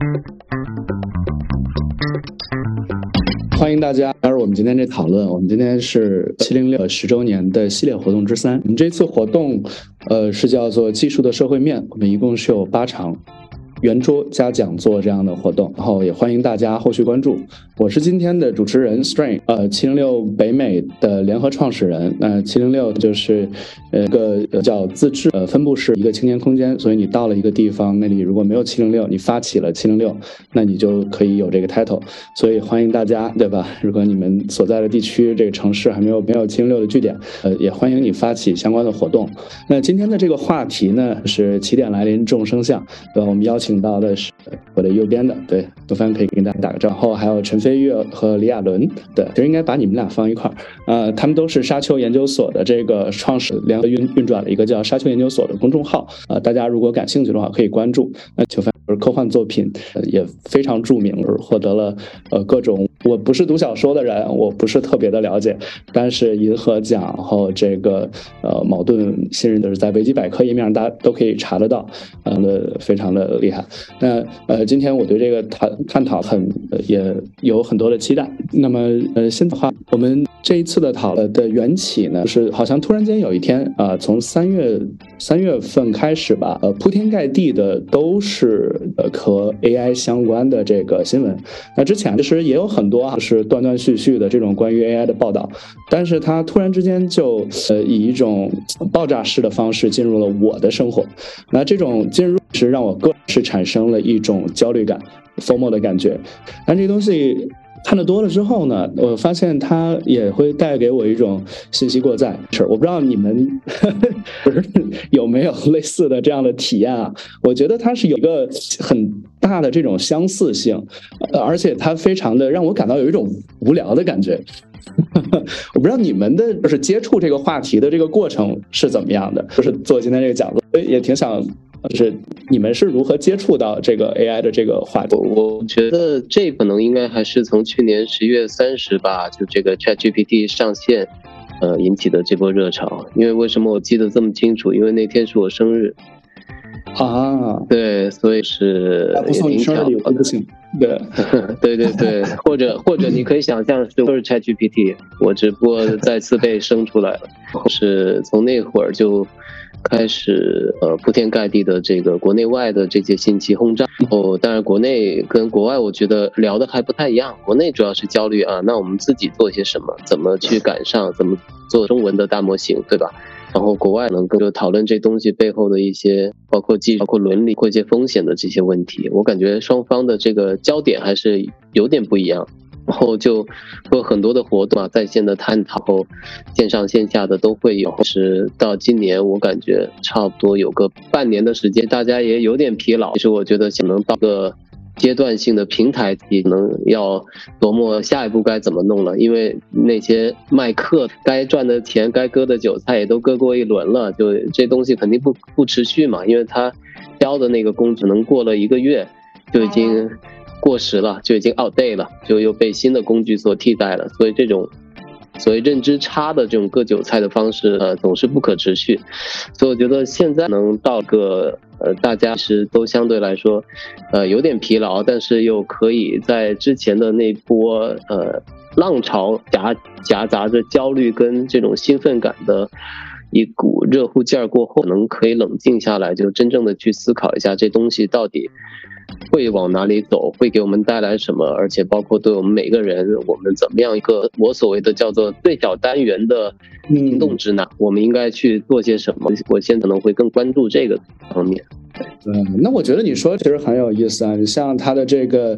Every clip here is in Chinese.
欢迎大家加入我们今天这讨论。我们今天是706 10周年的系列活动之3。我们这次活动，是叫做技术的社会面。我们一共是有8场圆桌加讲座这样的活动，然后也欢迎大家后续关注。我是今天的主持人 Strain，706 北美的联合创始人。那706就是一个叫自治分布式一个青年空间，所以你到了一个地方，那里如果没有706，你发起了706，那你就可以有这个 title。所以欢迎大家，对吧？如果你们所在的地区这个城市还没有706的据点，也欢迎你发起相关的活动。那今天的这个话题呢是起点来临众生相，对吧？我们邀请到的是我的右边的，对，多帆可以跟大家打个招呼，然后还有陈飞跃和李亚伦，对，就应该把你们俩放一块儿。他们都是沙丘研究所的这个创始联合运转了一个叫沙丘研究所的公众号，大家如果感兴趣的话可以关注。那球帆科幻作品也非常著名，获得了各种，我不是读小说的人，我不是特别的了解，但是银河奖，然后这个茅盾新人就是在维基百科页面上大家都可以查得到，非常的厉害。那今天我对这个探讨也有很多的期待。那么现在的话，我们这一次的讨论的缘起呢，是好像突然间有一天从3月份开始吧，铺天盖地的都是和 AI 相关的这个新闻。那之前其实也有很多是断断续续的这种关于 AI 的报道，但是它突然之间就以一种爆炸式的方式进入了我的生活。那这种进入是让我个人是产生了一种焦虑感、FOMO 的感觉。但这东西看得多了之后呢，我发现它也会带给我一种信息过载。我不知道你们有没有类似的这样的体验啊？我觉得它是有一个很大的这种相似性，而且它非常的让我感到有一种无聊的感觉。我不知道你们的就是接触这个话题的这个过程是怎么样的，就是做今天这个讲座，也挺想就是你们是如何接触到这个 AI 的这个话题？ 我觉得这可能应该还是从去年10月30吧，就这个 ChatGPT 上线，引起的这波热潮。因为为什么我记得这么清楚？因为那天是我生日啊， 对，所以是不送你生日礼物不行。对对对对，或者你可以想象就是 ChatGPT， 我只不过再次被生出来了，是从那会儿就开始铺天盖地的这个国内外的这些信息轰炸。当然国内跟国外我觉得聊的还不太一样，国内主要是焦虑啊，那我们自己做些什么，怎么去赶上，怎么做中文的大模型，对吧？然后国外能就讨论这东西背后的一些包括技术、包括伦理、包括一些风险的这些问题。我感觉双方的这个焦点还是有点不一样。然后就会有很多的活动啊，在线的探讨，线上线下的都会有。是到今年我感觉差不多有个半年的时间，大家也有点疲劳。其实我觉得可能到个阶段性的平台可能要琢磨下一步该怎么弄了，因为那些卖课该赚的钱该割的韭菜也都割过一轮了，就这东西肯定不持续嘛，因为他教的那个工具能过了1个月就已经过时了，就已经 outdate 了，就又被新的工具所替代了。所以这种所谓认知差的这种割韭菜的方式总是不可持续。所以我觉得现在能到个大家是都相对来说有点疲劳，但是又可以在之前的那波浪潮夹杂着焦虑跟这种兴奋感的一股热乎劲儿过后，可以冷静下来，就真正的去思考一下这东西到底会往哪里走，会给我们带来什么，而且包括对我们每个人，我们怎么样一个我所谓的叫做最小单元的行动指南，我们应该去做些什么。我现在可能会更关注这个方面。 那我觉得你说其实很有意思啊。你像它的这个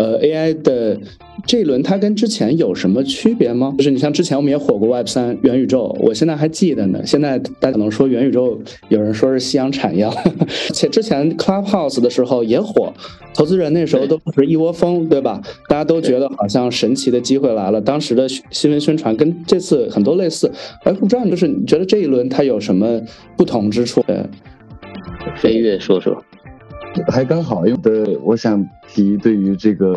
AI 的这一轮，它跟之前有什么区别吗？就是你像之前我们也火过 Web3 元宇宙，我现在还记得呢。现在大家可能说元宇宙，有人说是夕阳产业，且之前 Clubhouse 的时候也火，投资人那时候都是一窝蜂，对吧？大家都觉得好像神奇的机会来了，当时的新闻宣传跟这次很多类似。不知道就是你觉得这一轮它有什么不同之处？ 飞跃说说。 还刚好，因为我想提对于这个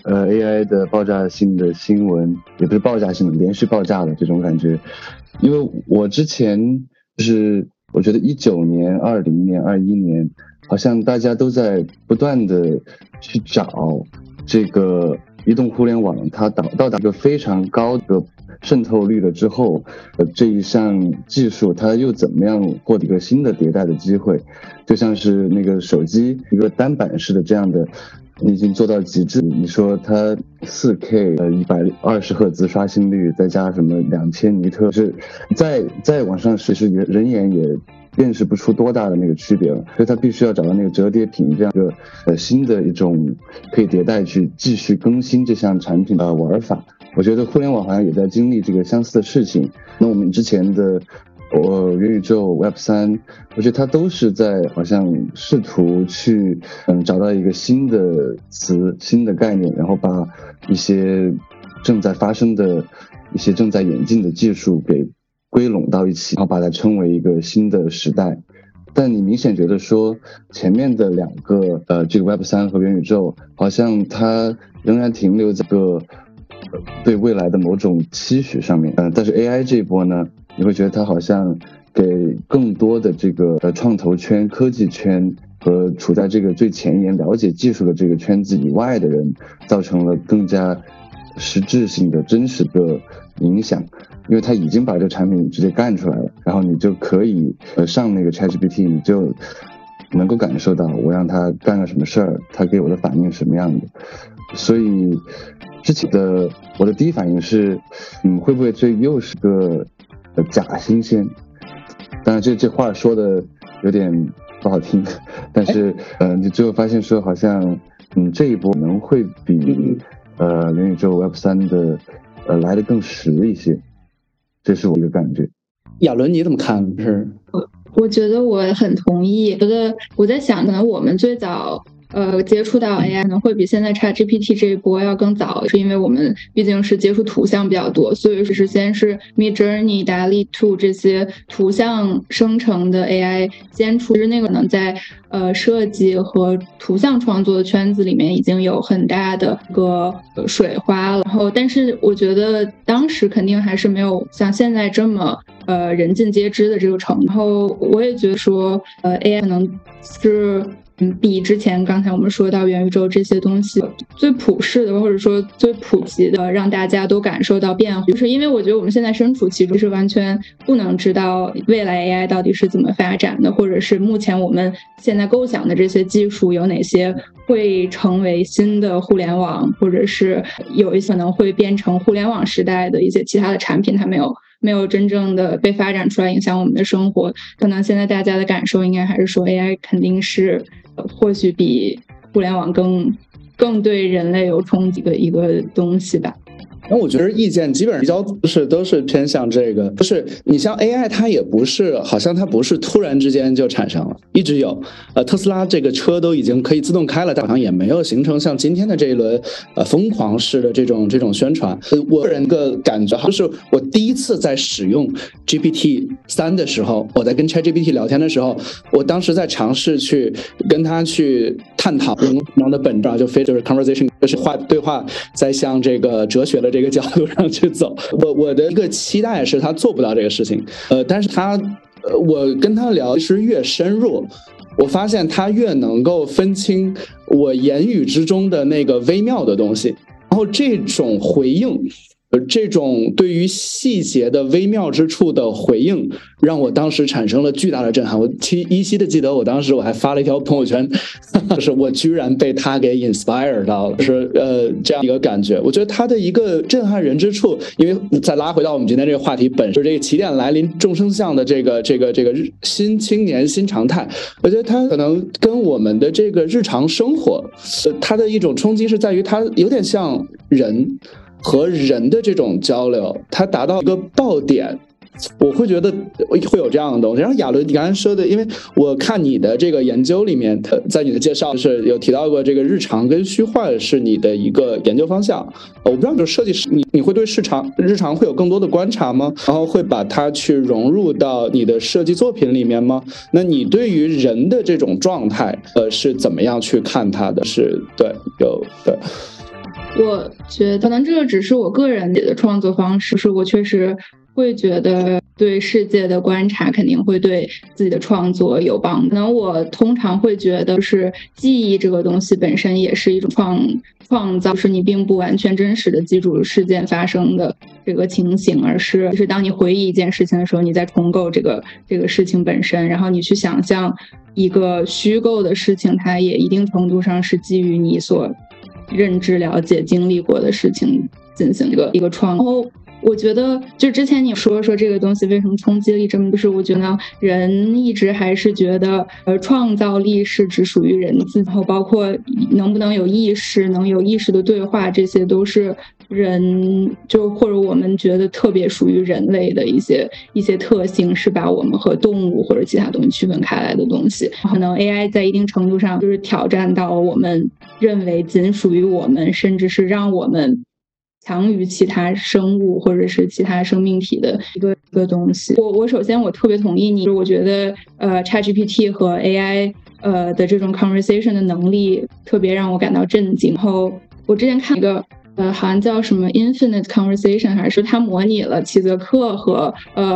AI 的爆炸性的新闻，也不是爆炸性的，连续爆炸的这种感觉。因为我之前就是我觉得19年、20年、21年，好像大家都在不断的去找这个移动互联网，它到达一个非常高的渗透率了之后，这一项技术它又怎么样获得一个新的迭代的机会？就像是那个手机一个单板式的这样的，你已经做到极致，你说它4K 120赫兹刷新率，再加什么2000尼特，是再往上其实人眼也辨识不出多大的那个区别了，所以它必须要找到那个折叠屏这样一个新的一种可以迭代去继续更新这项产品的玩法。我觉得互联网好像也在经历这个相似的事情。那我们之前的元宇宙 Web3， 我觉得它都是在好像试图去找到一个新的词、新的概念，然后把一些正在发生的一些正在演进的技术给归拢到一起，然后把它称为一个新的时代。但你明显觉得说前面的2个这个 Web3 和元宇宙好像它仍然停留在一个对未来的某种期许上面。但是 AI 这一波呢，你会觉得它好像给更多的这个创投圈、科技圈和处在这个最前沿了解技术的这个圈子以外的人造成了更加实质性的真实的影响。因为他已经把这个产品直接干出来了，然后你就可以上那个 ChatGPT， 你就能够感受到我让他干了什么事儿，他给我的反应是什么样的。所以之前的我的第一反应是会不会这又是个假新鲜？当然这话说的有点不好听，但是你最后发现说好像这一波可能会比元宇宙 Web3 的来得更实一些。这是我一个感觉。 亚伦你怎么看？是我觉得我很同意。觉得我在想，可能我们最早接触到 AI 可能会比现在 ChatGPT 这一波要更早，是因为我们毕竟是接触图像比较多，所以是先是 Midjourney、DALL-E 2这些图像生成的 AI 先出，其实那个能在设计和图像创作的圈子里面已经有很大的一个水花了。然后，但是我觉得当时肯定还是没有像现在这么人尽皆知的这个程度。然后我也觉得说AI 可能是比之前刚才我们说到元宇宙这些东西最普世的，或者说最普及的，让大家都感受到变化。就是因为我觉得我们现在身处其中，是完全不能知道未来 AI 到底是怎么发展的，或者是目前我们现在构想的这些技术有哪些会成为新的互联网，或者是有一些可能会变成互联网时代的一些其他的产品，它没有真正的被发展出来影响我们的生活。可能现在大家的感受应该还是说 AI 肯定是或许比互联网更对人类有冲击的一个东西吧。 那我觉得意见基本上都是偏向这个，就是你像 AI 它也不是，好像它不是突然之间就产生了，一直有。特斯拉这个车都已经可以自动开了，但好像也没有形成像今天的这一轮疯狂式的这种宣传。我个人的感觉就是我第一次在使用 GPT-3 的时候，我在跟 ChatGPT 聊天的时候，我当时在尝试去跟他去探讨人工的本质，就是 conversation， 就是对话在向这个哲学的这个角度上去走。我的一个期待是他做不到这个事情，但是我跟他聊是越深入，我发现他越能够分清我言语之中的那个微妙的东西，然后这种回应，这种对于细节的微妙之处的回应，让我当时产生了巨大的震撼。我依稀的记得，我当时还发了一条朋友圈，就是我居然被他给 inspire 到了，是这样一个感觉。我觉得他的一个震撼人之处，因为再拉回到我们今天这个话题本身，这个起点来临众生相的这个新青年新常态，我觉得他可能跟我们的这个日常生活，他的一种冲击是在于他有点像人和人的这种交流，它达到一个爆点，我会觉得会有这样的东西。然后亚伦，你刚才说的，因为我看你的这个研究里面，在你的介绍是有提到过这个日常跟虚幻是你的一个研究方向。我不知道，就是设计师，你会对日常会有更多的观察吗？然后会把它去融入到你的设计作品里面吗？那你对于人的这种状态，是怎么样去看它的？是对。 我觉得可能这个只是我个人的创作方式，是我确实会觉得对世界的观察肯定会对自己的创作有帮助。可能我通常会觉得是记忆这个东西本身也是一种创造，是你并不完全真实的记住事件发生的这个情形，而是就是当你回忆一件事情的时候，你在重构这个事情本身，然后你去想象一个虚构的事情，它也一定程度上是基于你所认知、了解、经历过的事情进行一个创作。我觉得就之前你说这个东西为什么冲击力这么大，我觉得人一直还是觉得创造力是只属于人自己，然后包括能不能有意识，能有意识的对话，这些都是人就或者我们觉得特别属于人类的一些特性，是把我们和动物或者其他东西区分开来的东西。可能 AI 在一定程度上就是挑战到我们认为仅属于我们，甚至是让我们强于其他生物或者是其他生命体的一个东西。我首先我特别同意你，我觉得ChatGPT 和 AI 的这种 conversation 的能力特别让我感到震惊。然后我之前看一个好像叫什么 Infinite Conversation， 还是它模拟了齐泽克和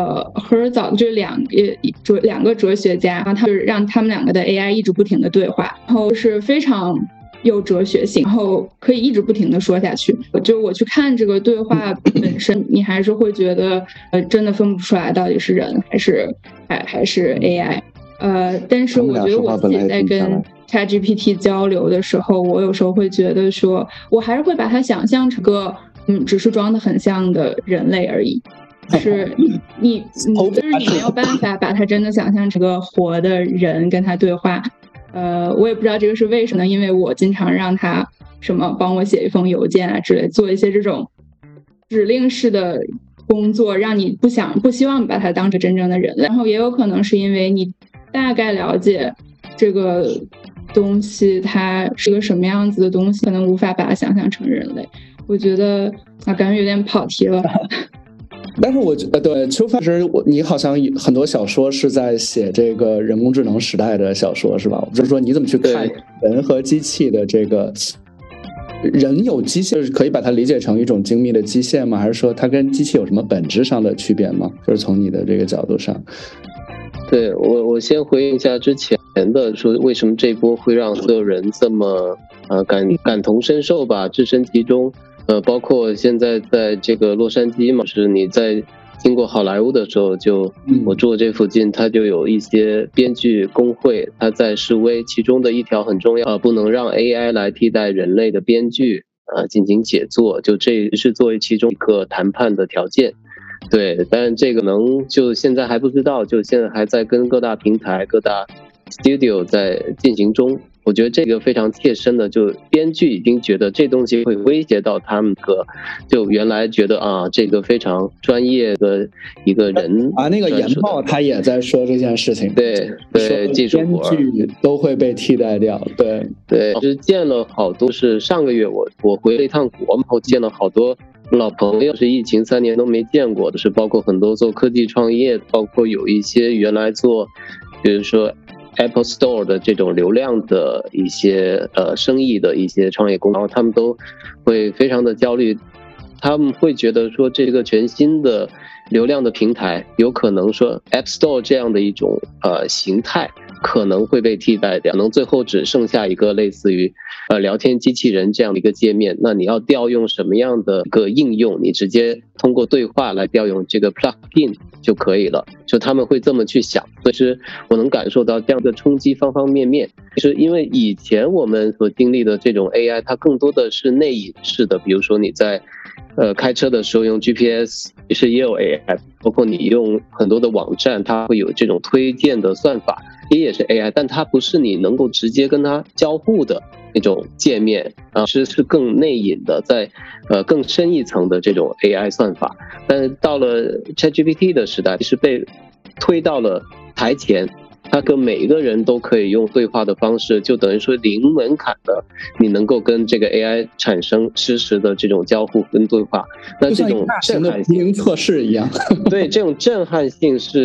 Herzog 这两个哲学家，然后他就是让他们两个的 AI 一直不停的对话，然后是非常有哲学性，然后可以一直不停的说下去。我去看这个对话本身，你还是会觉得真的分不出来到底是人还是 AI。但是我觉得我自己在跟 ChatGPT 交流的时候，我有时候会觉得说，我还是会把它想象成个只是装得很像的人类而已。是你就是你没有办法把它真的想象成个活的人跟他对话。我也不知道这个是为什么，因为我经常让他什么帮我写一封邮件啊之类，做一些这种指令式的工作，让你不希望把它当成真正的人类。然后也有可能是因为你大概了解这个东西它是个什么样子的东西，可能无法把它想象成人类。我觉得感觉有点跑题了。 但是我觉得对秋帆是你好像很多小说是在写这个人工智能时代的小说是吧？我就是说你怎么去看人和机器的这个人有机械，可以把它理解成一种精密的机械吗？还是说它跟机器有什么本质上的区别吗？就是从你的这个角度上。 对，我先回应一下之前的说，为什么这一波会让所有人这么感同身受吧，置身其中。包括现在在这个洛杉矶嘛，是你在经过好莱坞的时候，我住的这附近，它就有一些编剧工会，它在示威，其中的一条很重要，不能让 AI 来替代人类的编剧进行写作，就这是作为其中一个谈判的条件。对，但这个就现在还不知道，就现在还在跟各大平台、各大 studio 在进行中。我觉得这个非常切身的，就编剧已经觉得这东西会威胁到他们就原来觉得这个非常专业的一个人那个研报他也在说这件事情， 对，技术活编剧都会被替代掉，对， 就是见了好多，是上个月我回了一趟国，然后见了好多老朋友，是疫情3年都没见过的，是包括很多做科技创业，包括有一些原来做，比如说Apple Store 的这种流量的一些生意的一些创业公司，然后他们都会非常的焦虑，他们会觉得说这个全新的流量的平台有可能说 App Store 这样的一种形态可能会被替代掉，可能最后只剩下一个类似于聊天机器人这样的一个界面。那你要调用什么样的一个应用，你直接通过对话来调用这个 plugin 就可以了，就他们会这么去想。所以是我能感受到这样的冲击方方面面，是因为以前我们所经历的这种 AI 它更多的是内隐式的，比如说你在开车的时候用 GPS 也有 AI， 包括你用很多的网站它会有这种推荐的算法，也是 AI， 但它不是你能够直接跟它交互的那种界面是更内隐的，在更深一层的这种 AI 算法。但是到了 ChatGPT 的时代，是被推到了台前，它跟每一个人都可以用对话的方式，就等于说零门槛的，你能够跟这个 AI 产生实时的这种交互跟对话。那这种震撼性， 测试一样， 对，这种震撼性是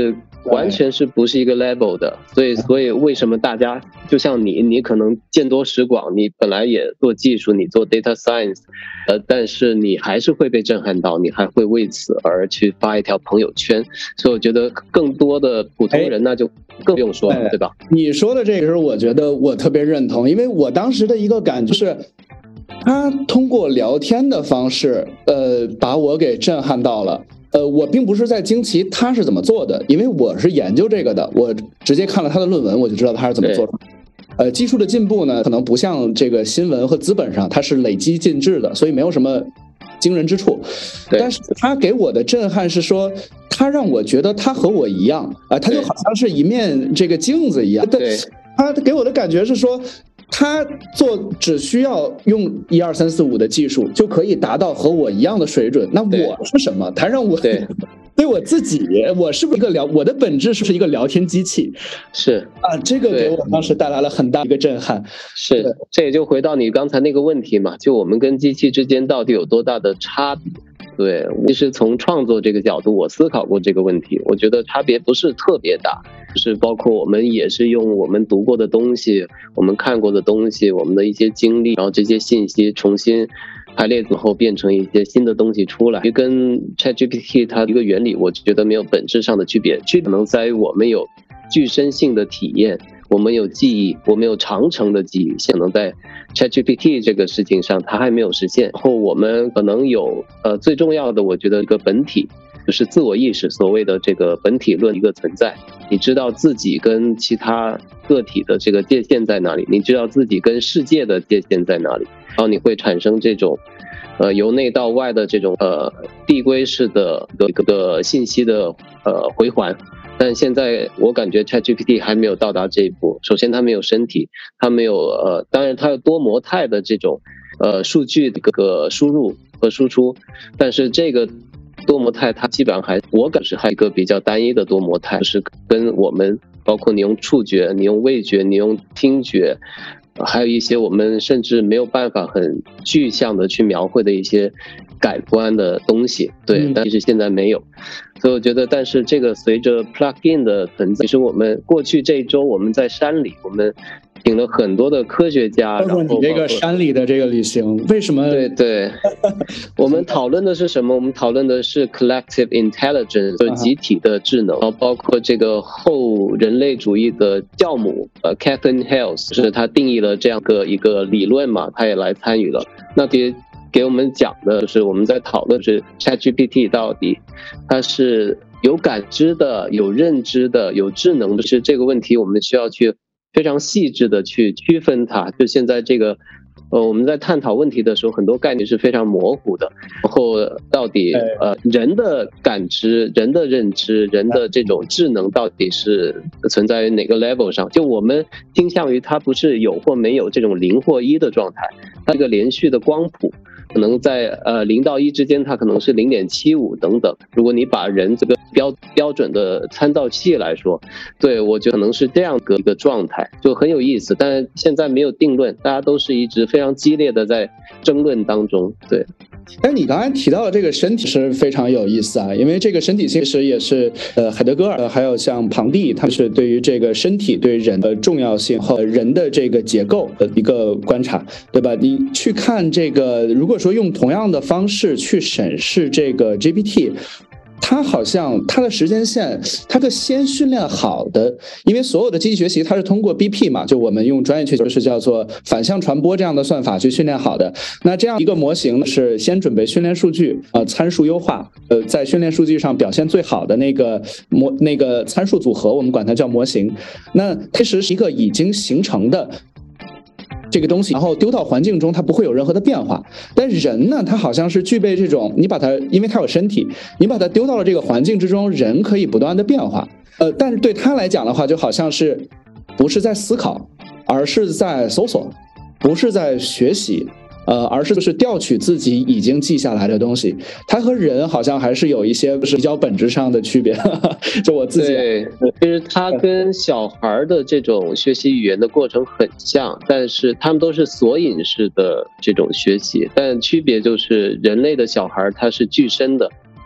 完全是不是一个 level 的。所以为什么大家就像你可能见多识广，你本来也做技术，你做 data science，但是你还是会被震撼到，你还会为此而去发一条朋友圈。所以我觉得更多的普通人那就更不用说了，对吧？ 你说的这个是我觉得我特别认同，因为我当时的一个感觉是，他通过聊天的方式，把我给震撼到了。我并不是在惊奇他是怎么做的，因为我是研究这个的，我直接看了他的论文，我就知道他是怎么做的。技术的进步呢，可能不像这个新闻和资本上，它是累积进制的，所以没有什么惊人之处。但是他给我的震撼是说，他让我觉得他和我一样啊，他就好像是一面这个镜子一样。 对， 他给我的感觉是说，他只需要用1、2、3、4、5的技术就可以达到和我一样的水准。那我是什么？他让我对我自己，我是不是我的本质是不是一个聊天机器？ 是啊， 这个给我当时带来了很大一个震撼。 是，这也就回到你刚才那个问题嘛，就我们跟机器之间到底有多大的差别？对，其实从创作这个角度，我思考过这个问题，我觉得差别不是特别大，就是包括我们也是用我们读过的东西，我们看过的东西，我们的一些经历，然后这些信息重新排列组合变成一些新的东西出来，跟 ChatGPT 它一个原理，我觉得没有本质上的区别，可能在于我们有具身性的体验，我们有记忆，我们有长程的记忆，可能在 ChatGPT 这个事情上它还没有实现。然后我们可能有最重要的，我觉得一个本体，就是自我意识，所谓的这个本体论一个存在。你知道自己跟其他个体的这个界限在哪里，你知道自己跟世界的界限在哪里，然后你会产生这种由内到外的这种递归式的一个信息的回环。但现在我感觉 ChatGPT 还没有到达这一步。首先它没有身体，它没有当然它有多模态的这种数据的一个输入和输出，但是这个多模态它基本上我感觉还有一个比较单一的多模态，就是跟我们包括你用触觉，你用味觉，你用听觉，还有一些我们甚至没有办法很具象的去描绘的一些感官的东西，对，但是现在没有。所以我觉得，但是这个随着 plugin 的存在，其实我们过去这一周我们在山里，我们请了很多的科学家。 包括你这个山里的这个旅行，为什么？ 对，我们讨论的是什么？我们讨论的是 collective intelligence， 就是集体的智能，然后包括这个后人类主义的教母Catherine Hayles， 就是他定义了这样一个理论嘛，他也来参与了。那给我们讲的就是我们在讨论是 ChatGPT 到底它是有感知的、有认知的、有智能的，是这个问题我们需要去非常细致的去区分它。就现在这个我们在探讨问题的时候，很多概念是非常模糊的。然后到底人的感知、人的认知、人的这种智能到底是存在于哪个 level 上？就我们倾向于它不是有或没有这种0或1的状态，它这个连续的光谱。可能在0到1之间，它可能是0.75等等。如果你把人这个标准的参照器来说，对，我觉得可能是这样的一个状态，就很有意思。但是现在没有定论，大家都是一直非常激烈的在争论当中。对。 但你刚才提到的这个身体是非常有意思啊，因为这个身体其实也是海德格尔还有像庞蒂，他们是对于这个身体对人的重要性和人的这个结构的一个观察，对吧？你去看这个，如果说用同样的方式去审视这个 GPT。它好像它的时间线，它个先训练好的，因为所有的机器学习它是通过 BP 嘛，就我们用专业去就是叫做反向传播这样的算法去训练好的。那这样一个模型是先准备训练数据，参数优化，在训练数据上表现最好的那个参数组合，我们管它叫模型。那其实是一个已经形成的。这个东西，然后丢到环境中，它不会有任何的变化。但人呢，他好像是具备这种，你把它，因为它有身体，你把它丢到了这个环境之中，人可以不断的变化。但是对他来讲的话，就好像是不是在思考，而是在搜索，不是在学习。而是就是调取自己已经记下来的东西，它和人好像还是有一些比较本质上的区别。就我自己， 对，其实它跟小孩的这种学习语言的过程很像，但是他们都是索引式的这种学习，但区别就是人类的小孩他是具身的，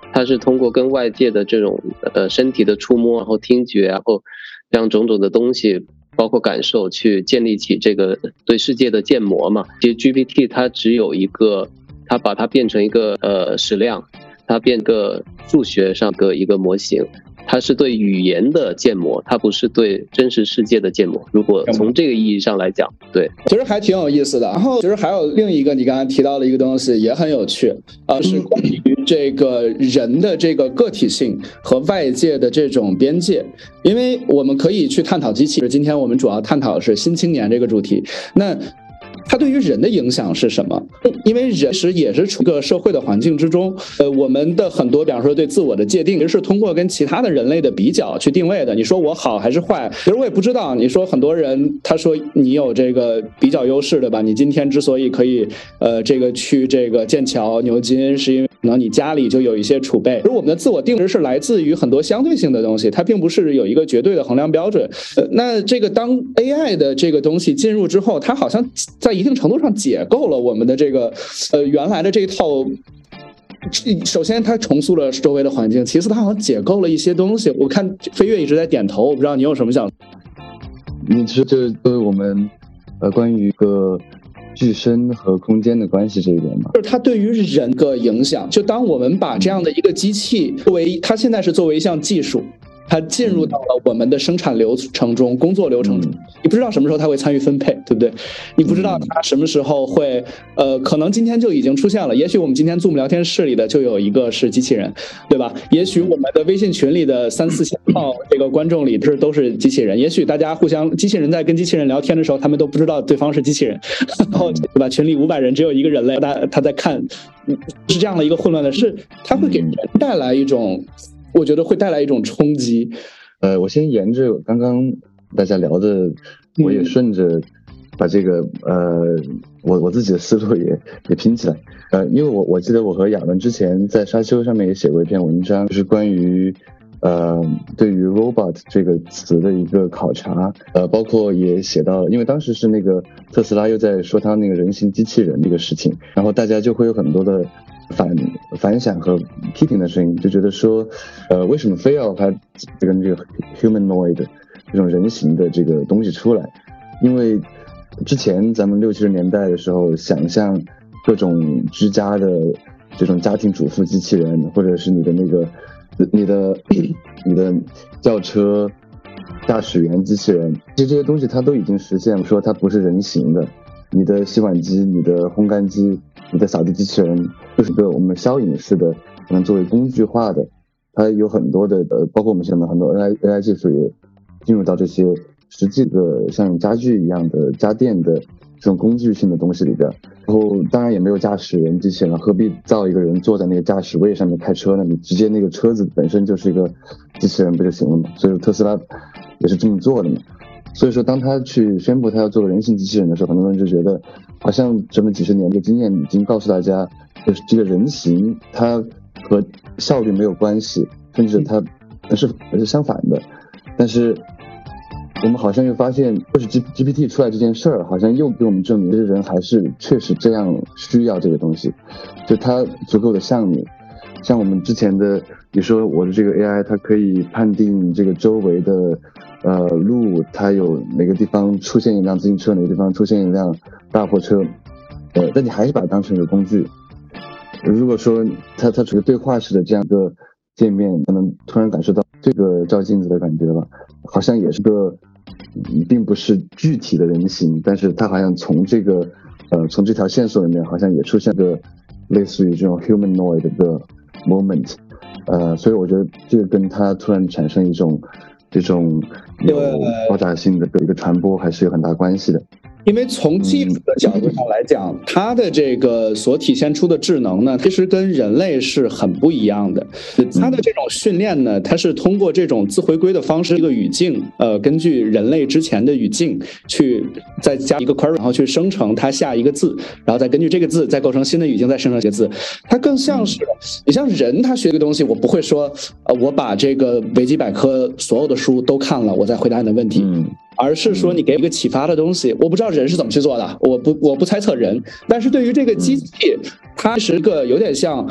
它是通过跟外界的这种身体的触摸，然后听觉，然后这样种种的东西，包括感受，去建立起这个对世界的建模嘛。其实 GPT 它只有一个，它把它变成一个矢量，它变个数学上的一个模型。它是对语言的建模，它不是对真实世界的建模。如果从这个意义上来讲，对， 其实还挺有意思的。然后其实还有另一个你刚才提到的一个东西也很有趣，是关于这个人的这个个体性和外界的这种边界。因为我们可以去探讨机器，今天我们主要探讨的是新青年这个主题。那它对于人的影响是什么？因为人是也是处于一个社会的环境之中，我们的很多，比方说对自我的界定，其实是通过跟其他的人类的比较去定位的。你说我好还是坏？其实我也不知道。你说很多人他说你有这个比较优势，对吧？你今天之所以可以这个去这个剑桥、牛津，是因为可能你家里就有一些储备。而我们的自我定位是来自于很多相对性的东西，它并不是有一个绝对的衡量标准。那这个当 AI 的这个东西进入之后，它好像在一定程度上解构了我们的这个原来的这一套。首先它重塑了周围的环境，其次它好像解构了一些东西。我看飞跃一直在点头，我不知道你有什么想。 你说就是对我们关于一个具身和空间的关系这一点吗？ 就是它对于人的影响。就当我们把这样的一个机器作为，它现在是作为一项技术，它进入到了我们的生产流程中、工作流程中，你不知道什么时候它会参与分配，对不对？你不知道它什么时候会，可能今天就已经出现了。也许我们今天 Zoom 聊天室里的就有一个是机器人，对吧？也许我们的微信群里的3-4千号这个观众里都是机器人。也许大家互相机器人在跟机器人聊天的时候，他们都不知道对方是机器人，然后对吧？群里500人只有一个人类，他在看，是这样的一个混乱的事，它会给人带来一种。我觉得会带来一种冲击。 我先沿着刚刚大家聊的，我也顺着把这个我自己的思路也拼起来。因为我记得我和亚文之前在沙丘上面也写过一篇文章，就是关于对于 robot 这个词的一个考察。包括也写到，因为当时是那个特斯拉又在说他那个人形机器人这个事情，然后大家就会有很多的反响和批评的声音，就觉得说，为什么非要它跟这个 humanoid 这种人形的这个东西出来？因为之前咱们60-70年代的时候，想象各种居家的这种家庭主妇机器人，或者是你的轿车驾驶员机器人，其实这些东西它都已经实现，说它不是人形的。你的洗碗机、你的烘干机、你的扫地机器人，就是个我们消影式的，可能作为工具化的，它有很多的包括我们现在很多 AI 技术也进入到这些实际的像家具一样的家电的这种工具性的东西里边。然后当然也没有驾驶人机器人，何必造一个人坐在那个驾驶位上面开车呢？你直接那个车子本身就是一个机器人不就行了吗？所以说特斯拉也是这么做的嘛。所以说当他去宣布他要做个人形机器人的时候，很多人就觉得好像这么几十年的经验已经告诉大家，就是这个人形它和效率没有关系，甚至它是相反的。但是我们好像又发现，就是 GPT 出来这件事儿，好像又给我们证明，这些人还是确实这样需要这个东西，就它足够的像你。像我们之前的，你说我的这个 AI， 它可以判定这个周围的路，它有哪个地方出现一辆自行车，哪个地方出现一辆大货车，但你还是把它当成一个工具。如果说它处于对话式的这样一个界面，可能突然感受到这个照镜子的感觉了，好像也是个并不是具体的人形，但是它好像从这条线索里面，好像也出现个类似于这种 humanoid 的 moment。所以我觉得这个跟它突然产生一种这种有爆炸性的一个传播还是有很大关系的。 因为从技术的角度上来讲，它的这个所体现出的智能呢，其实跟人类是很不一样的。它的这种训练呢，它是通过这种自回归的方式，一个语境，根据人类之前的语境去再加一个 query， 然后去生成它下一个字，然后再根据这个字再构成新的语境，再生成一些字。它更像是你像人，他学这个东西，我不会说，我把这个维基百科所有的书都看了，我再回答你的问题。而是说你给一个启发的东西，我不知道人是怎么去做的，我不猜测人，但是对于这个机器，它是个有点像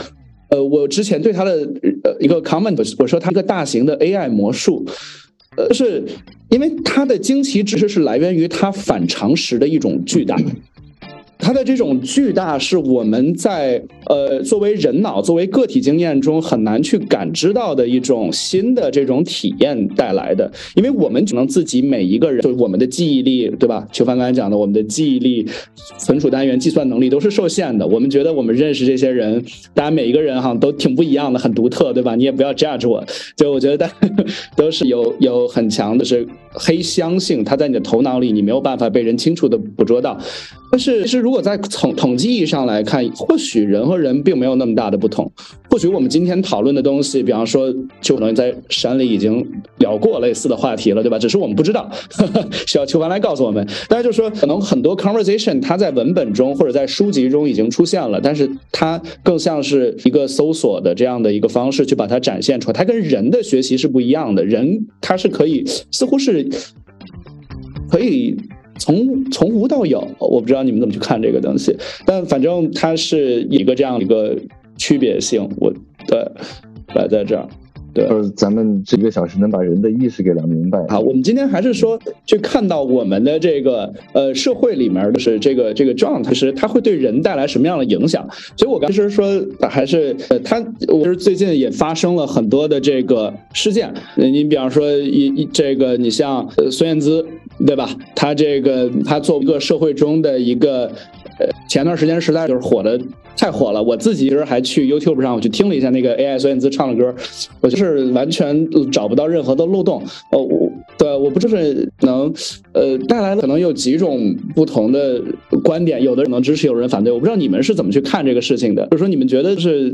我之前对它的一个 comment， 我说它一个大型的 AI 魔术，就是因为它的惊奇之是来源于它反常识的一种巨大。它的这种巨大是我们在作为人脑、作为个体经验中很难去感知到的一种新的这种体验带来的，因为我们只能自己每一个人，就我们的记忆力，对吧？邱帆刚才讲的，我们的记忆力、存储单元、计算能力都是受限的。我们觉得我们认识这些人，大家每一个人哈都挺不一样的，很独特，对吧？你也不要 judge 我，就我觉得都是有很强的是黑箱性，它在你的头脑里，你没有办法被人清楚的捕捉到。但是其实如果在统计意义上来看，或许人和人并没有那么大的不同。或许我们今天讨论的东西，比方说就可能在山里已经聊过类似的话题了，对吧？只是我们不知道，需要邱帆来告诉我们。但是就是说，可能很多 conversation 它在文本中或者在书籍中已经出现了，但是它更像是一个搜索的这样的一个方式去把它展现出来。它跟人的学习是不一样的，人它是可以，似乎是可以从无到有，我不知道你们怎么去看这个东西，但反正它是一个这样一个区别性，我对摆在这儿。对， 咱们这1个小时能把人的意识给聊明白。 好，我们今天还是说去看到我们的这个社会里面的是这个状态，是它会对人带来什么样的影响。所以我刚才说还是我就是最近也发生了很多的这个事件。你比方说这个你像孙燕姿，对吧？他作为一个社会中的一个前段时间实在就是太火了。我自己其实还去 YouTube 上我去听了一下那个 AI 孙燕姿唱的歌，我就是完全找不到任何的漏洞。我不就是能带来了可能有几种不同的观点，有的人能支持，有人反对。我不知道你们是怎么去看这个事情的，就是说你们觉得是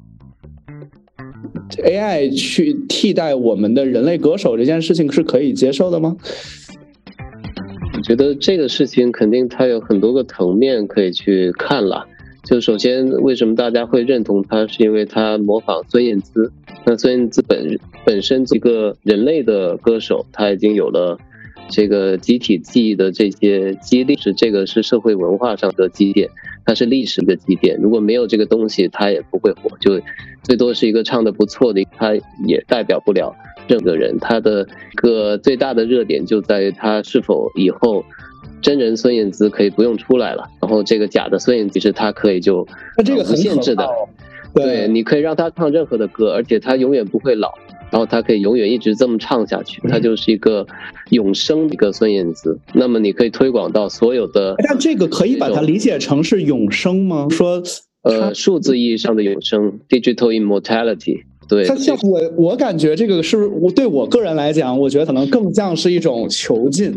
AI 去替代我们的人类歌手这件事情是可以接受的吗？ 我觉得这个事情肯定它有很多个层面可以去看了。就首先，为什么大家会认同他，是因为他模仿孙燕姿。那孙燕姿本身一个人类的歌手，他已经有了这个集体记忆的这些积累，这个是社会文化上的积淀，它是历史的积淀。如果没有这个东西，他也不会火。就最多是一个唱得不错的，他也代表不了任何人。他的一个最大的热点就在于他是否以后真人孙燕姿可以不用出来了，然后这个假的孙燕姿是他可以就不限制的，对，你可以让他唱任何的歌，而且他永远不会老，然后他可以永远一直这么唱下去，他就是一个永生的一个孙燕姿。那么你可以推广到所有的， 但这个可以把它理解成是永生吗？说数字意义上的永生 ，digital immortality。对， 它像我感觉这个是对我个人来讲，我觉得可能更像是一种囚禁。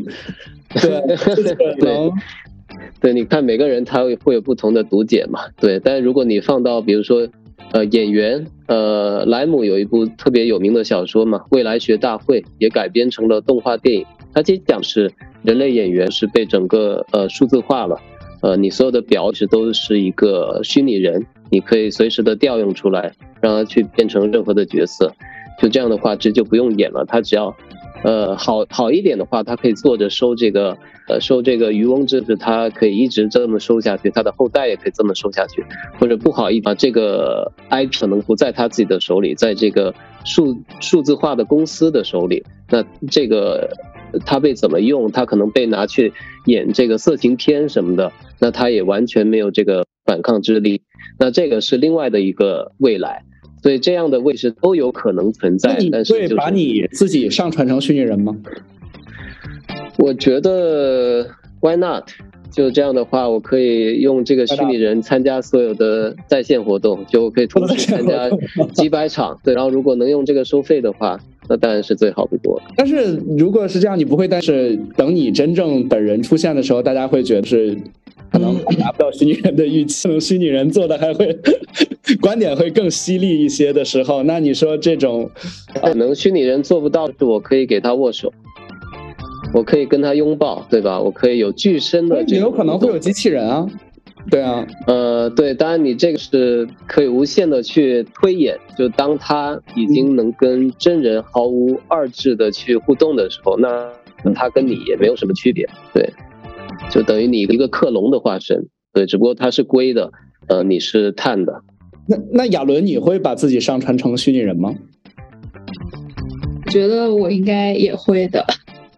对，你看每个人他会有不同的读解嘛。对，但如果你放到比如说演员莱姆有一部特别有名的小说嘛，《未来学大会》也改编成了动画电影。它其实讲是人类演员是被整个数字化了，你所有的表其实都是一个虚拟人，你可以随时的调用出来，让他去变成任何的角色。就这样的话，这就不用演了，他只要好一点的话，他可以坐着收这个渔翁之利，他可以一直这么收下去，他的后代也可以这么收下去。或者不好一点，这个 IP 可能不在他自己的手里，在这个数字化的公司的手里，那这个他被怎么用，他可能被拿去演这个色情片什么的，那他也完全没有这个反抗之力。那这个是另外的一个未来。所以这样的位置都有可能存在。 那你会把你自己上传成虚拟人吗？ 我觉得 why not？ 就这样的话，我可以用这个虚拟人参加所有的在线活动，就我可以同时参加几百场。对，然后如果能用这个收费的话，那当然是最好不过。 但是如果是这样，你不会，但是等你真正本人出现的时候，大家会觉得是可能达不到虚拟人的预期，可能虚拟人做的还会观点会更犀利一些的时候，那你说这种可能虚拟人做不到，是我可以给他握手，我可以跟他拥抱，对吧？我可以有具身的， 也有可能会有机器人啊。对啊， 对，当然你这个是可以无限的去推演，就当他已经能跟真人毫无二致的去互动的时候，那他跟你也没有什么区别，对，就等于你一个克隆的化身，对，只不过他是硅的，你是碳的， 那亚伦，你会把自己上传成虚拟人吗？ 我觉得我应该也会的。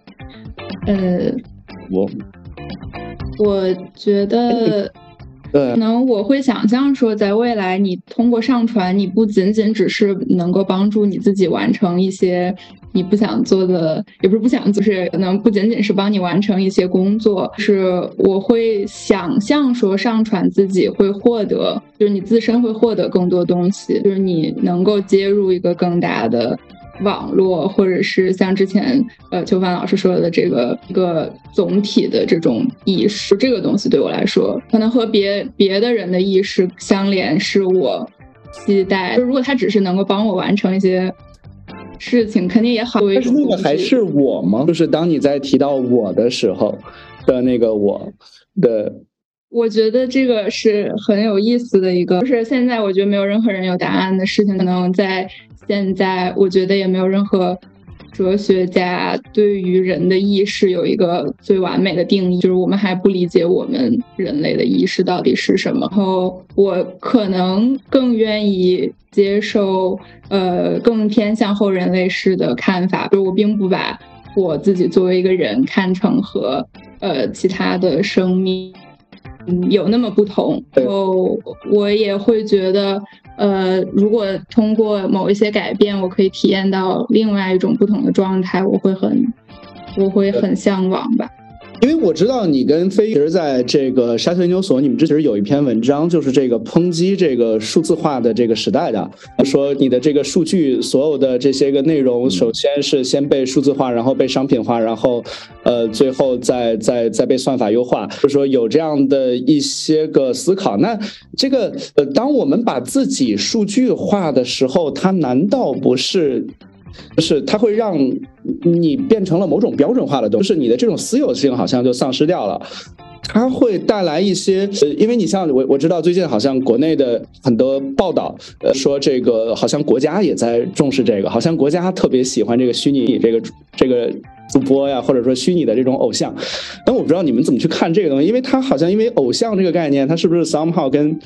我觉得可能我会想象说，在未来你通过上传，你不仅仅只是能够帮助你自己完成一些你不想做的，也不是不想，就是可能不仅仅是帮你完成一些工作，是我会想象说上传自己会获得，就是你自身会获得更多东西，就是你能够接入一个更大的网络，或者是像之前邱帆老师说的这个一个总体的这种意识，这个东西对我来说可能和别的人的意识相连，是我期待。就如果他只是能够帮我完成一些事情，肯定也好。 但是那个还是我吗？就是当你在提到我的时候的那个我的。 我觉得这个是很有意思的一个，就是现在我觉得没有任何人有答案的事情，可能在现在我觉得也没有任何哲学家对于人的意识有一个最完美的定义，就是我们还不理解我们人类的意识到底是什么。然后我可能更愿意接受更偏向后人类式的看法，就是我并不把我自己作为一个人看成和其他的生命有那么不同。然后我也会觉得如果通过某一些改变我可以体验到另外一种不同的状态，我会很向往吧。 因为我知道你跟飞其实在这个沙特研究所，你们之前有一篇文章，就是这个抨击这个数字化的这个时代的，说你的这个数据所有的这些个内容，首先是先被数字化，然后被商品化，然后最后再被算法优化，就是说有这样的一些个思考。那这个当我们把自己数据化的时候，它难道不是？就是它会让你变成了某种标准化的东西，就是你的这种私有性好像就丧失掉了。它会带来一些因为你像我知道最近好像国内的很多报道说这个好像国家也在重视这个，好像国家特别喜欢这个虚拟这个主播呀，或者说虚拟的这种偶像。但我不知道你们怎么去看这个东西，因为它好像因为偶像这个概念，它是不是 somehow 跟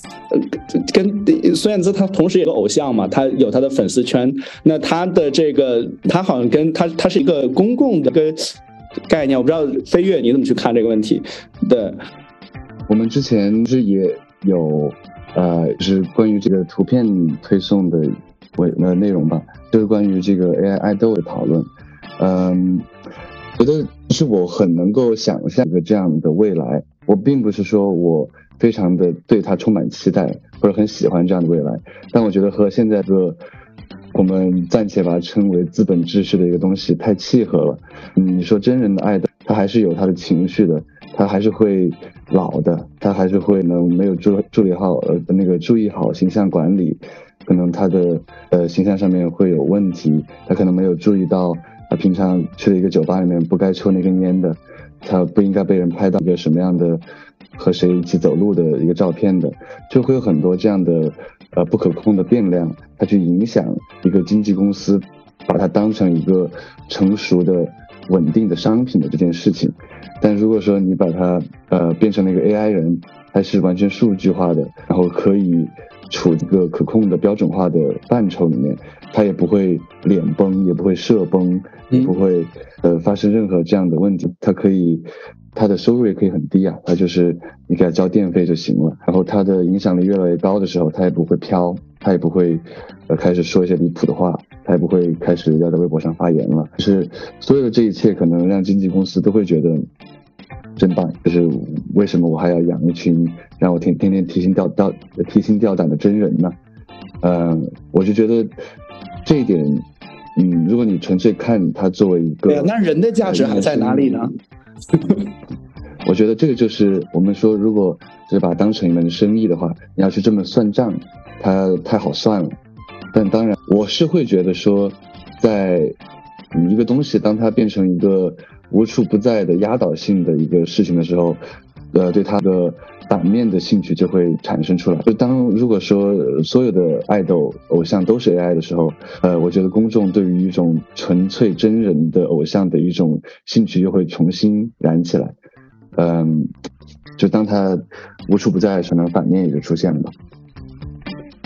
孙燕姿她同时也有偶像嘛，她有她的粉丝圈，那她的这个她好像跟她是一个公共的一个概念，我不知道飞跃你怎么去看这个问题。对， 我们之前是也有就是关于这个图片推送的内容吧，就是关于这个 AI 爱豆的讨论。觉得是我很能够想象一个这样的未来，我并不是说我非常的对它充满期待或者很喜欢这样的未来，但我觉得和现在的我们暂且把它称为资本制式的一个东西太契合了。你说真人的爱豆，他还是有他的情绪的，他还是会老的，他还是会没有注意好形象管理，可能他的形象上面会有问题，他可能没有注意到他平常去了一个酒吧里面不该抽那根烟的，他不应该被人拍到一个什么样的和谁一起走路的一个照片的，就会有很多这样的不可控的变量，它去影响一个经纪公司把它当成一个成熟的稳定的商品的这件事情。但如果说你把它变成了一个 AI 人，它是完全数据化的，然后可以处一个可控的标准化的范畴里面，它也不会脸崩，也不会社崩，也不会发生任何这样的问题。它的收入也可以很低啊，它就是你给它交电费就行了。然后它的影响力越来越高的时候，它也不会飘，它也不会开始说一些离谱的话，它也不会开始要在微博上发言了。就是所有的这一切可能让经纪公司都会觉得真棒，就是为什么我还要养一群让我天天提心吊胆的真人呢？我就觉得这一点，如果你纯粹看它作为一个， 对啊，那人的价值还在哪里呢？ 我觉得这个就是我们说，如果就是把它当成一门生意的话，你要去这么算账，它太好算了。但当然，我是会觉得说，在一个东西当它变成一个无处不在的压倒性的一个事情的时候，对它的反面的兴趣就会产生出来。就如果说所有的爱豆偶像都是 AI 的时候，我觉得公众对于一种纯粹真人的偶像的一种兴趣又会重新燃起来。就当它无处不在的时候，反面也就出现了吧。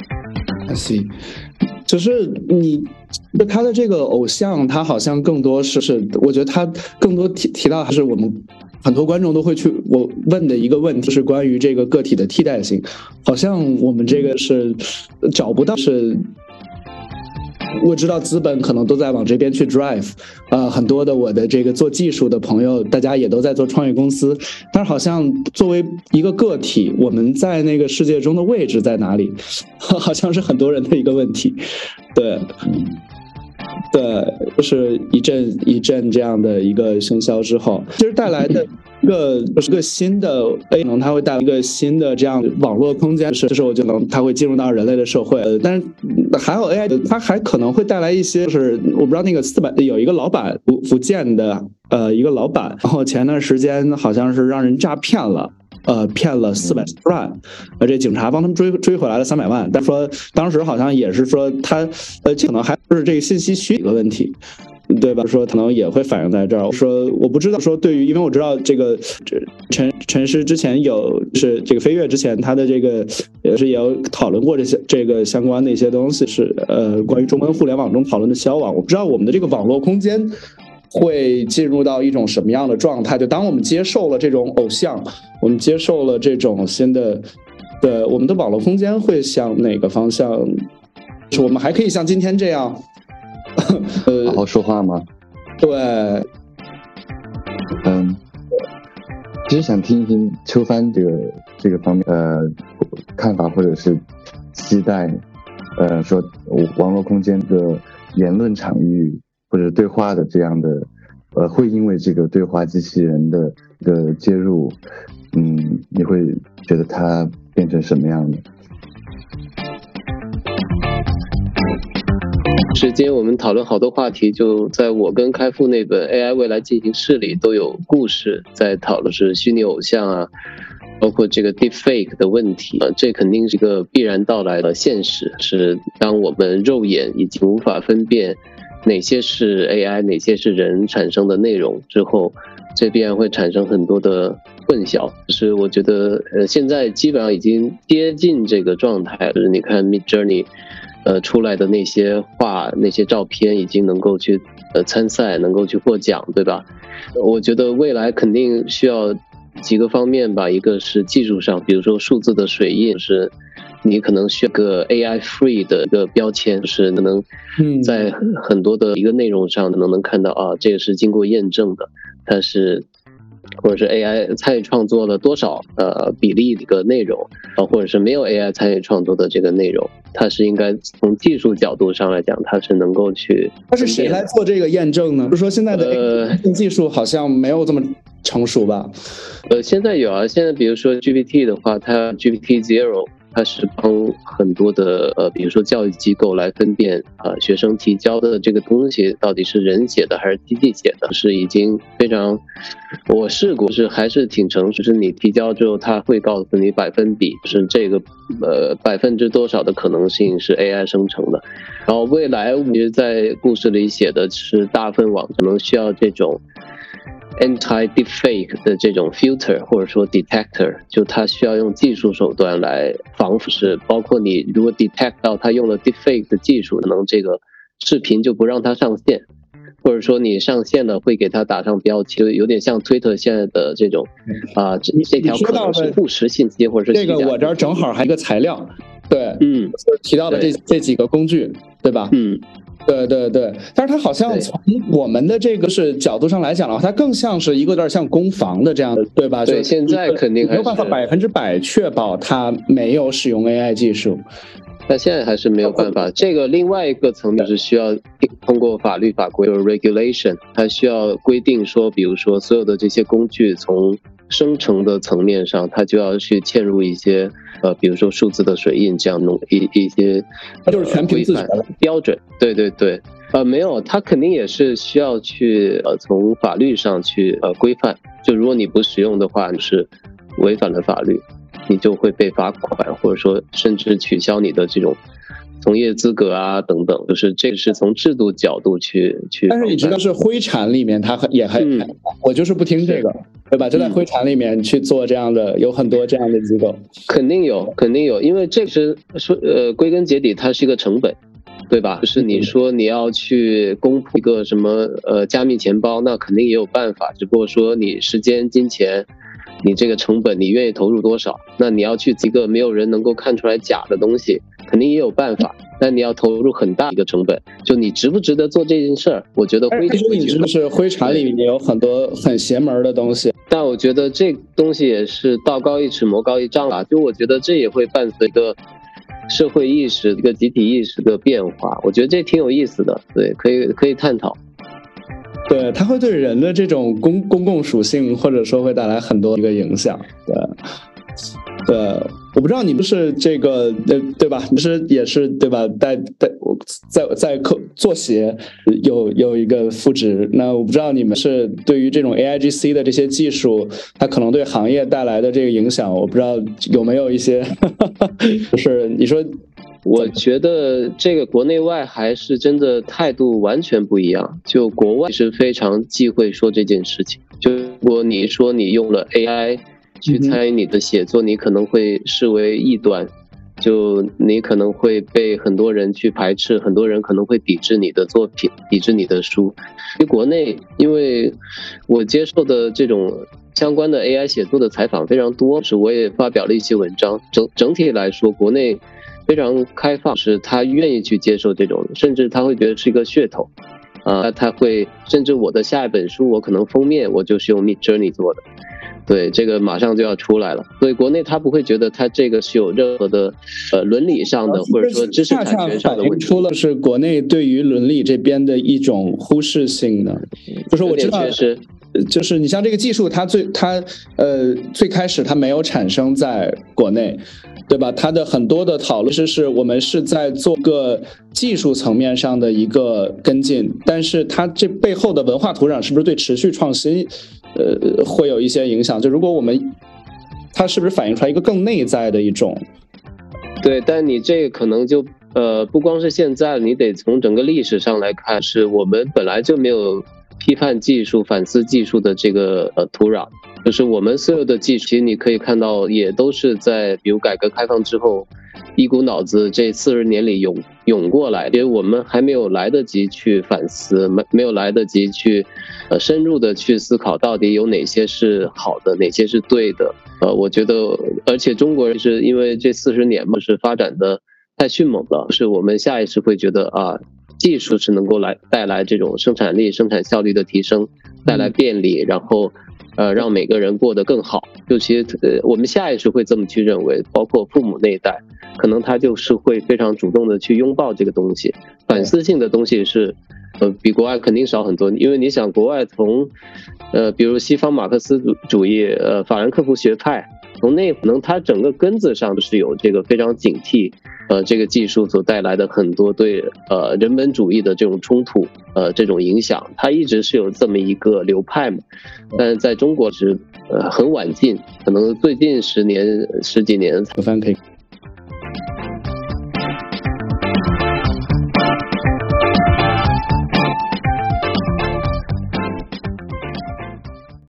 I see， 就是他的这个偶像，他好像更多是，我觉得他更多提到还是我们很多观众都会去我问的一个问题，是关于这个个体的替代性，好像我们这个是找不到是。我知道资本可能都在往这边去 drive， 很多的我的这个做技术的朋友，大家也都在做创业公司，但是好像作为一个个体，我们在那个世界中的位置在哪里，好像是很多人的一个问题。对，对，就是一阵一阵这样的一个喧嚣之后，其实带来的就是个新的 可能它会带来一个新的这样网络空间，就是我觉得它会进入到人类的社会，但是还有 AI， 它还可能会带来一些，就是我不知道那个有一个老板福建的一个老板，然后前段时间好像是让人诈骗了。骗了440万，这警察帮他们追回来了300万，但说当时好像也是说他这可能还是这个信息虚一个问题，对吧？说可能也会反映在这儿。说我不知道说对于，因为我知道这个陈师之前有是这个飞跃之前他的这个也有讨论过这个相关的一些东西，是关于中文互联网中讨论的消亡。我不知道我们的这个网络空间会进入到一种什么样的状态？就当我们接受了这种偶像，我们接受了这种新的，我们的网络空间会向哪个方向？是我们还可以像今天这样， 好好说话吗？ 对， 其实想听一听秋帆这个方面看法，或者是期待，说网络空间的言论场域。或者对话的这样的，会因为这个对话机器人的一个介入，你会觉得它变成什么样的？ 今天我们讨论好多话题，就在我跟开复那本 AI 未来进行式里都有故事在讨论，是虚拟偶像啊，包括这个 deepfake 的问题，这肯定是一个必然到来的现实，是当我们肉眼已经无法分辨哪些是 AI， 哪些是人产生的内容之后，这必然会产生很多的混淆。就是我觉得现在基本上已经接近这个状态，就是你看 Midjourney 出来的那些画、那些照片已经能够去参赛，能够去获奖，对吧？我觉得未来肯定需要几个方面吧，一个是技术上，比如说数字的水印是。你可能需要个 AI free 的一个标签，就是可能在很多的一个内容上能看到啊，这个是经过验证的，它是或者是 AI 参与创作了多少比例的一个内容啊，或者是没有 AI 参与创作的这个内容，它是应该从技术角度上来讲，它是能够去。 它是谁来做这个验证呢？就是说现在的技术好像没有这么成熟吧？ 现在有啊，现在比如说 GPT 的话，它 GPT-0。它是帮很多的比如说教育机构来分辨学生提交的这个东西到底是人写的还是机器写的，是已经非常，我试过是还是挺成熟，就是你提交之后，它会告诉你百分比，是这个%多少的可能性是 AI 生成的。然后未来我们在故事里写的是大部分网可能需要这种。anti-deepfake 的这种 filter 或者说 detector， 就它需要用技术手段来防腐蚀，包括你如果 detect 到它用了 deepfake 的技术，可能这个视频就不让它上线，或者说你上线了会给它打上标签，就有点像 Twitter 现在的这种这条可能是不实信息或者是这个我这儿正好还有一个材料，对，提到的这几个工具，对吧？对对对，但是它好像从我们的这个是角度上来讲的话，它更像是一个有点像攻防的这样的，对吧？ 对，现在肯定还是没有办法100%确保它没有使用 AI 技术。 那现在还是没有办法。这个另外一个层面是需要通过法律法规，就是 regulation， 它需要规定说，比如说所有的这些工具从生成的层面上，它就要去嵌入一些比如说数字的水印这样弄一些， 它就是全凭自觉标准。对对对，没有，它肯定也是需要去从法律上去规范。就如果你不使用的话，你是违反了法律，你就会被罚款，或者说甚至取消你的这种从业资格啊等等，就是这个是从制度角度去。但是你知道是灰产里面它也很，我就是不听这个。 对吧？就在灰产里面去做这样的，有很多这样的机构。 肯定有，因为这是归根结底它是一个成本，对吧？就是你说你要去公布一个什么加密钱包，那肯定也有办法，只不过说你时间、金钱，你这个成本你愿意投入多少？那你要去一个没有人能够看出来假的东西，肯定也有办法。但你要投入很大一个成本，就你值不值得做这件事儿？我觉得其实你知道是灰产里面有很多很邪门的东西， 但我觉得这东西也是道高一尺魔高一丈吧。就我觉得这也会伴随一个社会意识、一个集体意识的变化，我觉得这挺有意思的，对，可以探讨。 对，它会对人的这种公共属性或者说会带来很多一个影响，对，我不知道你们是这个对吧？你是也是对吧？在做鞋有一个副职，那我不知道你们是对于这种 AIGC 的这些技术，它可能对行业带来的这个影响，我不知道有没有一些，就是你说。 我觉得这个国内外还是真的态度完全不一样。就国外是非常忌讳说这件事情。就如果你说你用了 AI 去参与你的写作，你可能会视为异端，就你可能会被很多人去排斥，很多人可能会抵制你的作品，抵制你的书。因为国内，因为我接受的这种相关的 AI 写作的采访非常多，是我也发表了一些文章。整体来说，国内非常开放，是他愿意去接受这种，甚至他会觉得是一个噱头，他会甚至我的下一本书，我可能封面我就是用 Midjourney 做的，对，这个马上就要出来了，所以国内他不会觉得他这个是有任何的伦理上的或者说知识产权上的问题。 出了是国内对于伦理这边的一种忽视性的，就是我知道。就是你像这个技术，它最开始它没有产生在国内，对吧？它的很多的讨论是我们是在做个技术层面上的一个跟进，但是它这背后的文化土壤是不是对持续创新，会有一些影响？就如果它是不是反映出来一个更内在的一种？ 对，但你这个可能就不光是现在，你得从整个历史上来看，是我们本来就没有批判技术、反思技术的这个土壤，就是我们所有的技术，其实你可以看到，也都是在比如改革开放之后，一股脑子这40年里涌过来，因为我们还没有来得及去反思，没有来得及去深入的去思考，到底有哪些是好的，哪些是对的。我觉得，而且中国人是因为这40年嘛，是发展的太迅猛了，是我们下意识会觉得啊。技术是能够带来这种生产力、生产效率的提升，带来便利，然后让每个人过得更好。就其实我们下意识会这么去认为，包括父母那一代，可能他就是会非常主动的去拥抱这个东西。反思性的东西是比国外肯定少很多，因为你想国外从比如西方马克思主义法兰克福学派，从那可能它整个根子上是有这个非常警惕这个技术所带来的很多对人本主义的这种冲突这种影响，它一直是有这么一个流派嘛。但是在中国是很晚近，可能最近10几年。 可以